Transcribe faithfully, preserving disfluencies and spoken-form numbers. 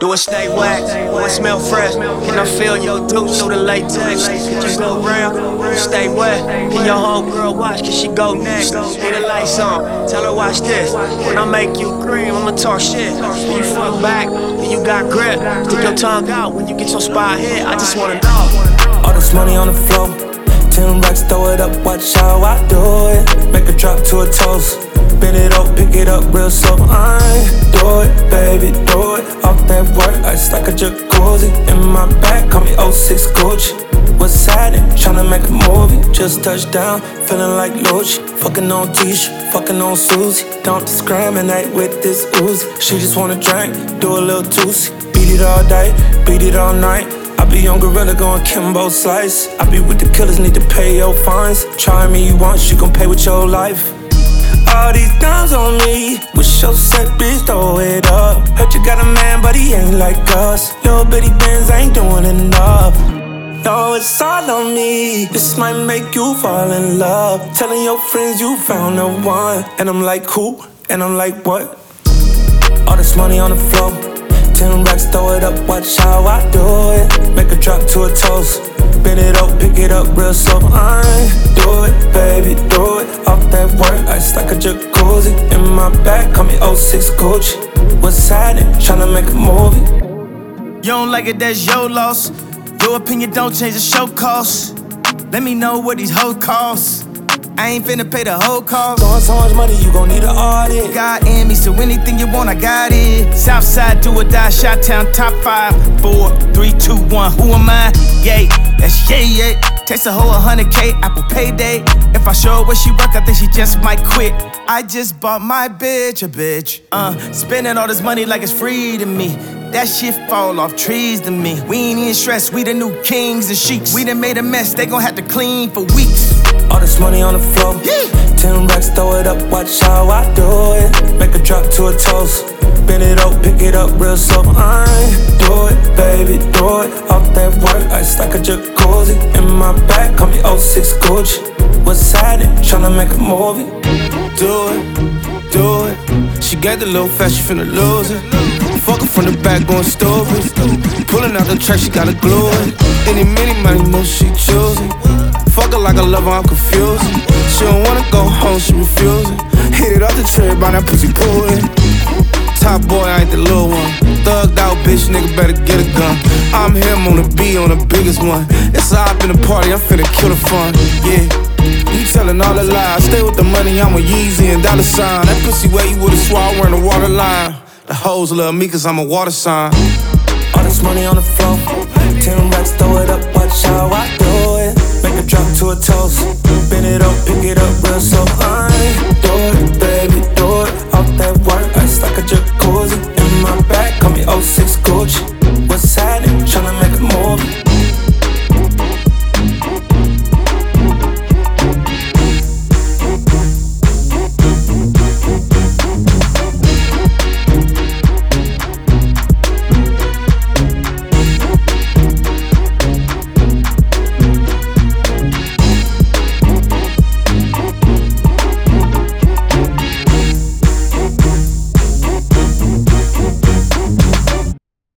Do it stay wax? Do it smell fresh? Can I feel your douche through the latex? Can you go round? Do it stay wet? Can your homegirl watch? Can she go next? Put the lights on, tell her watch this. When I make you cream, I'ma talk shit. When you fuck back, then you got grip. Stick your tongue out when you get your spot hit. I just wanna know. All this money on the floor, ten racks, throw it up, watch how I do it. Make a drop to a toast, bend it up, pick it up real slow. I do it, baby, do it. Off that work, ice like a jacuzzi. In my back, call me oh six Gucci. What's happening? Tryna make a movie. Just touched down, feeling like Lucci. Fucking on Tisha, fucking on Susie. Don't discriminate with this Uzi. She just wanna drink, do a little Tusi. Beat it all day, beat it all night. I be on Gorilla going Kimbo Slice. I be with the killers, need to pay your fines. Try me once, you gon' pay with your life. All these dimes on me, wish your set bitch throw it up. Heard you got a man, but he ain't like us. Little bitty bands ain't doing enough. No, it's all on me. This might make you fall in love. Telling your friends you found the one. And I'm like, who? And I'm like, what? All this money on the floor, ten racks, throw it up, watch how I do it. Make a drop to a toast, bend it up, pick it up real slow. I do it, baby, do it. Off that work, ice like a jacuzzi. In my back, call me oh six Gucci. What's happening? Tryna make a movie. You don't like it, that's your loss. Your opinion don't change the show cost. Let me know what these hoes cost. I ain't finna pay the whole cost. Throwing so much money, you gon' need an audit. God in me, so anything you want, I got it. Southside, do or die, Shot-Town, top five. Four, three, two, one, who am I? Yay, that's yay, yay. Takes a whole one hundred K, Apple Payday. If I show her where she work, I think she just might quit. I just bought my bitch a bitch. Uh, spending all this money like it's free to me. That shit fall off trees to me. We ain't even stressed, we the new kings and sheiks. We done made a mess, they gon' have to clean for weeks. All this money on the floor, yeah. ten racks, throw it up, watch how I do it. Make a drop to a toast, bend it up, pick it up real slow. I do it, baby, do it. Off that work, ice like a jacuzzi. In my back, call me oh six Gucci. What's happening? Tryna make a movie. Do it, do it. She got the little fast, she finna lose it. Fuck her from the back, going stupid. Pulling out the track, she gotta glue it. Any, many, money, no, she choosing. Fuck her like a lover, I'm confused. She don't wanna go home, she refusing. Hit it off the tree, by that pussy pulling. Top boy, I ain't the little one. Thugged out, bitch, nigga better get a gun. I'm him on the B, on the biggest one. It's a hop in the party, I'm finna kill the fun, yeah. You tellin' all the lies, stay with the money, I'm a Yeezy and dollar sign. That pussy where you would've swore I wearing a water line. The hoes love me cause I'm a water sign. All this money on the floor, ten racks, throw it up, watch how I do it. Make a drop to a toast, bend it up, pick it up real slow. I do it, baby.